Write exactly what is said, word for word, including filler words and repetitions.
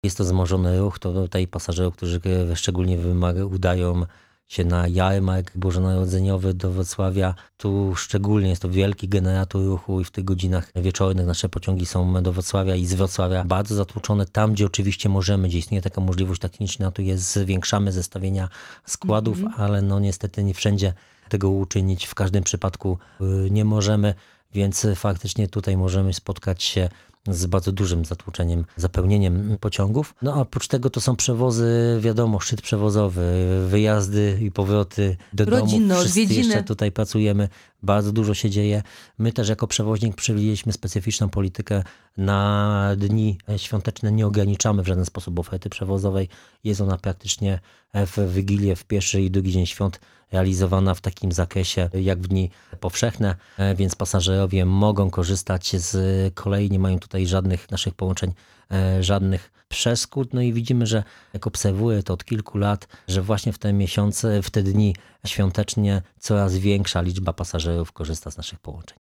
Jest to wzmożony ruch, to tutaj pasażerów, którzy szczególnie wymaga, udają się na jarmark bożonarodzeniowy do Wrocławia. Tu szczególnie jest to wielki generator ruchu i w tych godzinach wieczornych nasze pociągi są do Wrocławia i z Wrocławia bardzo zatłoczone. Tam, gdzie oczywiście możemy, gdzie istnieje taka możliwość techniczna, tu jest zwiększamy zestawienia składów, mm-hmm. ale no niestety nie wszędzie tego uczynić. W każdym przypadku nie możemy, więc faktycznie tutaj możemy spotkać się z bardzo dużym zatłoczeniem, zapełnieniem pociągów. No a oprócz tego to są przewozy, wiadomo, szczyt przewozowy, wyjazdy i powroty do Rodzinne, domów. Wszyscy odwiedziny. jeszcze tutaj pracujemy, bardzo dużo się dzieje. My też jako przewoźnik przewidzieliśmy specyficzną politykę. Na dni świąteczne nie ograniczamy w żaden sposób oferty przewozowej. Jest ona praktycznie w Wigilię, w pierwszy i drugi dzień świąt realizowana w takim zakresie jak w dni powszechne, więc pasażerowie mogą korzystać z kolei, nie mają tutaj żadnych naszych połączeń, żadnych przeszkód. No i widzimy, że jak obserwuję to od kilku lat, że właśnie w te miesiące, w te dni świątecznie coraz większa liczba pasażerów korzysta z naszych połączeń.